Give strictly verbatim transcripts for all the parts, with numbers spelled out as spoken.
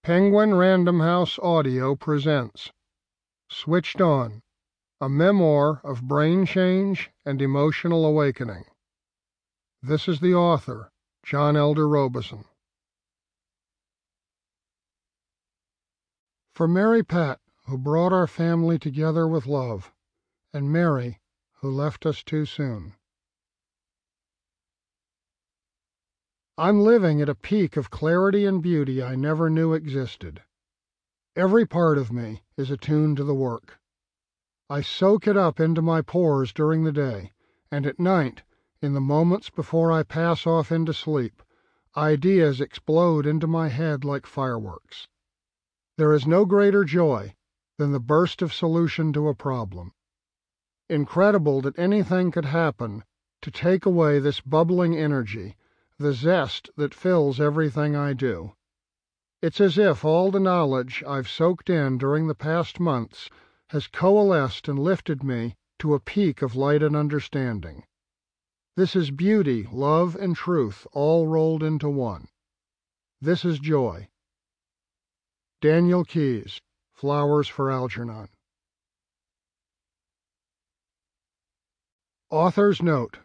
Penguin Random House Audio presents Switched On, a memoir of brain change and emotional awakening. This is the author, John Elder Robison. For Mary Pat, who brought our family together with love, and Mary, who left us too soon. I'm living at a peak of clarity and beauty I never knew existed. Every part of me is attuned to the work. I soak it up into my pores during the day, and at night, in the moments before I pass off into sleep, ideas explode into my head like fireworks. There is no greater joy than the burst of solution to a problem. Incredible that anything could happen to take away this bubbling energy, the zest that fills everything I do. It's as if all the knowledge I've soaked in during the past months has coalesced and lifted me to a peak of light and understanding. This is beauty, love, and truth all rolled into one. This is joy. Daniel Keyes, Flowers for Algernon. Author's Note.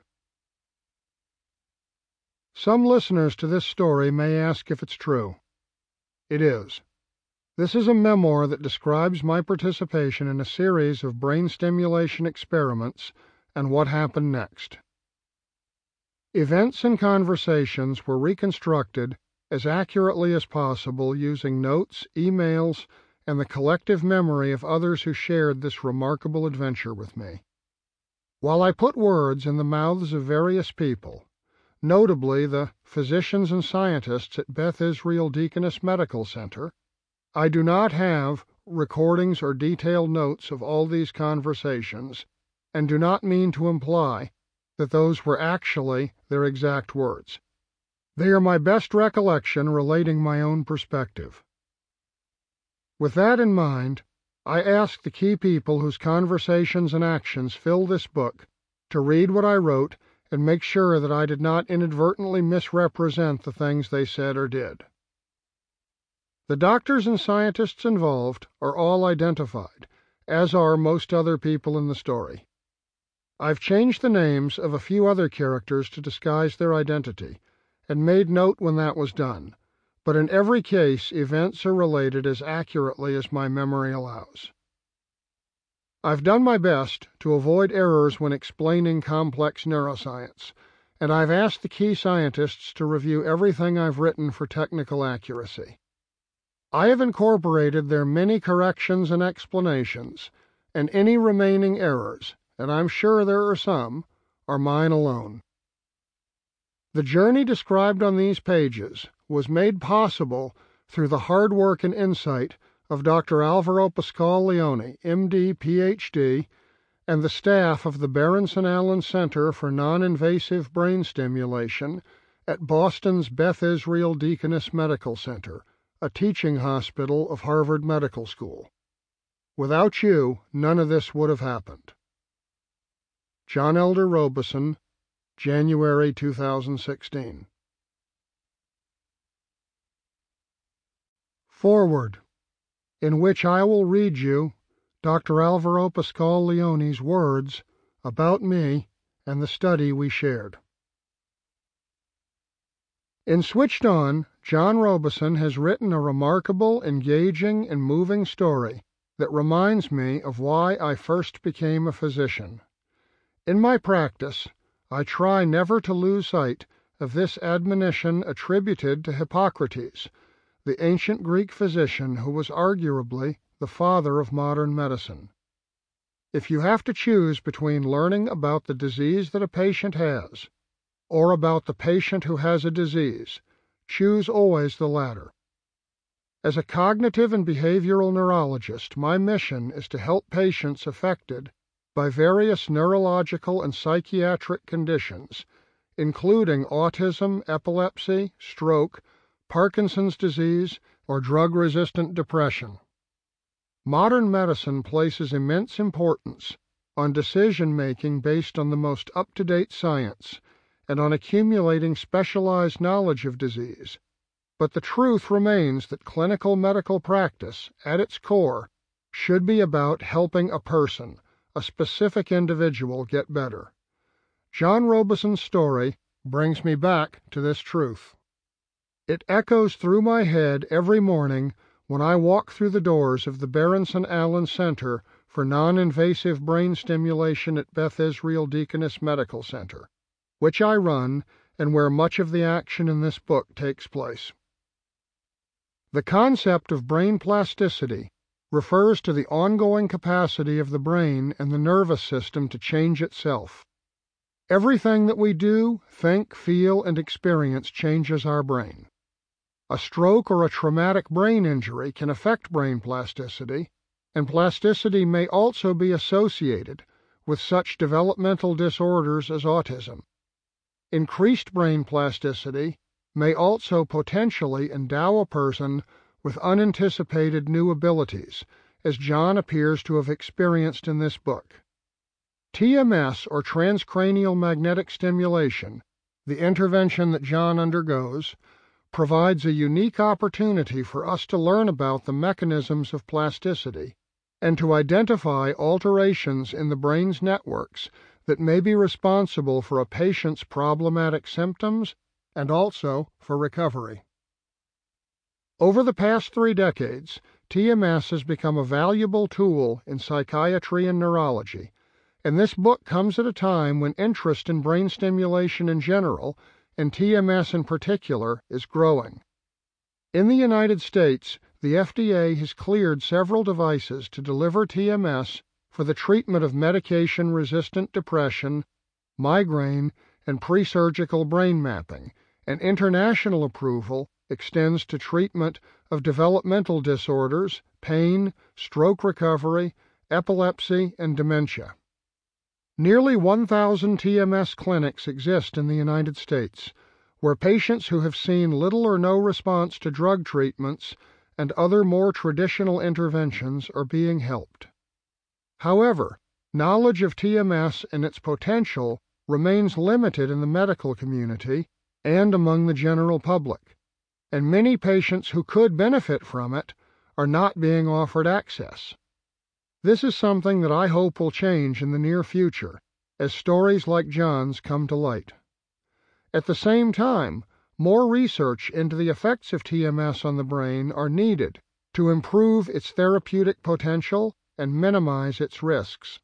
Some listeners to this story may ask if it's true. It is. This is a memoir that describes my participation in a series of brain stimulation experiments and what happened next. Events and conversations were reconstructed as accurately as possible using notes, emails, and the collective memory of others who shared this remarkable adventure with me. While I put words in the mouths of various people, notably the physicians and scientists at Beth Israel Deaconess Medical Center, I do not have recordings or detailed notes of all these conversations, and do not mean to imply that those were actually their exact words. They are my best recollection relating my own perspective. With that in mind, I ask the key people whose conversations and actions fill this book to read what I wrote and make sure that I did not inadvertently misrepresent the things they said or did. The doctors and scientists involved are all identified, as are most other people in the story. I've changed the names of a few other characters to disguise their identity, and made note when that was done, but in every case events are related as accurately as my memory allows. I've done my best to avoid errors when explaining complex neuroscience, and I've asked the key scientists to review everything I've written for technical accuracy. I have incorporated their many corrections and explanations, and any remaining errors, and I'm sure there are some, are mine alone. The journey described on these pages was made possible through the hard work and insight of Doctor Alvaro Pascual Leone, M D, P H D, and the staff of the Berenson Allen Center for Non-Invasive Brain Stimulation at Boston's Beth Israel Deaconess Medical Center, a teaching hospital of Harvard Medical School. Without you, none of this would have happened. John Elder Robison, January two thousand sixteen. Forward, in which I will read you Doctor Alvaro Pascual Leone's words about me and the study we shared. In Switched On, John Robison has written a remarkable, engaging, and moving story that reminds me of why I first became a physician. In my practice, I try never to lose sight of this admonition attributed to Hippocrates, the ancient Greek physician who was arguably the father of modern medicine. If you have to choose between learning about the disease that a patient has or about the patient who has a disease, choose always the latter. As a cognitive and behavioral neurologist, my mission is to help patients affected by various neurological and psychiatric conditions, including autism, epilepsy, stroke, Parkinson's disease, or drug-resistant depression. Modern medicine places immense importance on decision-making based on the most up-to-date science and on accumulating specialized knowledge of disease, but the truth remains that clinical medical practice, at its core, should be about helping a person, a specific individual, get better. John Robison's story brings me back to this truth. It echoes through my head every morning when I walk through the doors of the Berenson Allen Center for Non-Invasive Brain Stimulation at Beth Israel Deaconess Medical Center, which I run and where much of the action in this book takes place. The concept of brain plasticity refers to the ongoing capacity of the brain and the nervous system to change itself. Everything that we do, think, feel, and experience changes our brain. A stroke or a traumatic brain injury can affect brain plasticity, and plasticity may also be associated with such developmental disorders as autism. Increased brain plasticity may also potentially endow a person with unanticipated new abilities, as John appears to have experienced in this book. T M S, or transcranial magnetic stimulation, the intervention that John undergoes, provides a unique opportunity for us to learn about the mechanisms of plasticity and to identify alterations in the brain's networks that may be responsible for a patient's problematic symptoms and also for recovery. Over the past three decades, T M S has become a valuable tool in psychiatry and neurology, and this book comes at a time when interest in brain stimulation in general, and T M S in particular, is growing. In the United States, the F D A has cleared several devices to deliver T M S for the treatment of medication-resistant depression, migraine, and pre-surgical brain mapping, and international approval extends to treatment of developmental disorders, pain, stroke recovery, epilepsy, and dementia. Nearly one thousand T M S clinics exist in the United States, where patients who have seen little or no response to drug treatments and other more traditional interventions are being helped. However, knowledge of T M S and its potential remains limited in the medical community and among the general public, and many patients who could benefit from it are not being offered access. This is something that I hope will change in the near future as stories like John's come to light. At the same time, more research into the effects of T M S on the brain are needed to improve its therapeutic potential and minimize its risks.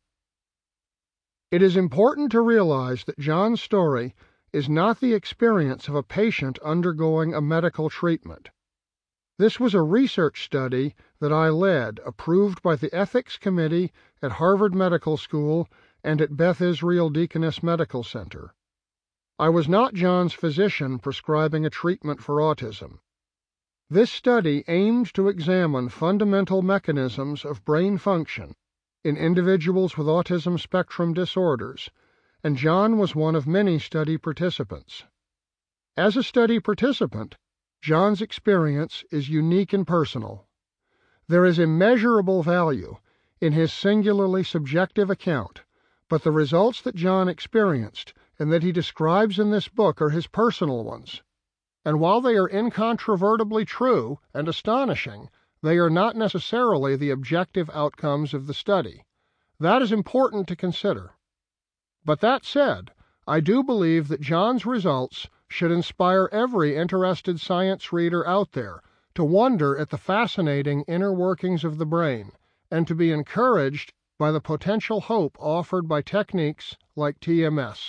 It is important to realize that John's story is not the experience of a patient undergoing a medical treatment. This was a research study that I led, approved by the Ethics Committee at Harvard Medical School and at Beth Israel Deaconess Medical Center. I was not John's physician prescribing a treatment for autism. This study aimed to examine fundamental mechanisms of brain function in individuals with autism spectrum disorders, and John was one of many study participants. As a study participant, John's experience is unique and personal. There is immeasurable value in his singularly subjective account, but the results that John experienced and that he describes in this book are his personal ones. And while they are incontrovertibly true and astonishing, they are not necessarily the objective outcomes of the study. That is important to consider. But that said, I do believe that John's results should inspire every interested science reader out there to wonder at the fascinating inner workings of the brain and to be encouraged by the potential hope offered by techniques like T M S.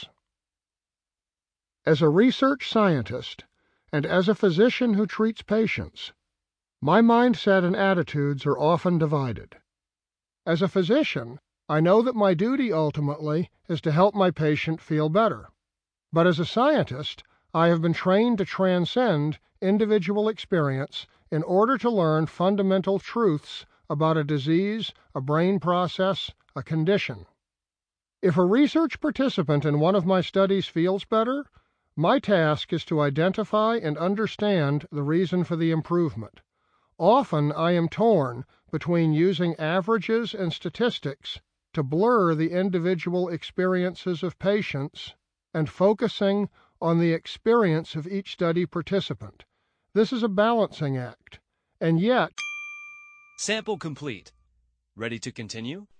As a research scientist and as a physician who treats patients, my mindset and attitudes are often divided. As a physician, I know that my duty ultimately is to help my patient feel better. But as a scientist, I have been trained to transcend individual experience in order to learn fundamental truths about a disease, a brain process, a condition. If a research participant in one of my studies feels better, my task is to identify and understand the reason for the improvement. Often I am torn between using averages and statistics to blur the individual experiences of patients and focusing on the experience of each study participant. This is a balancing act. And yet, Sample complete. Ready to continue?